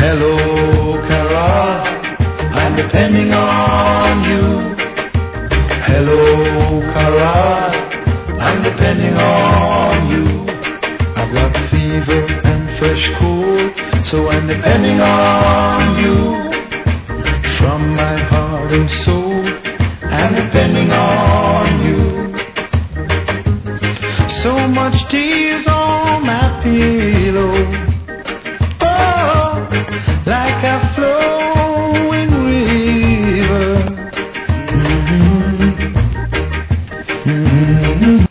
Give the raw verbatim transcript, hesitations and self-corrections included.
Hello, Carol, I'm depending on you. Hello, Carol, I'm depending on you. I've got fever and fresh cold, so I'm depending on you. From my heart and soul, I'm depending on you. So much tears on my pillow, oh, like I float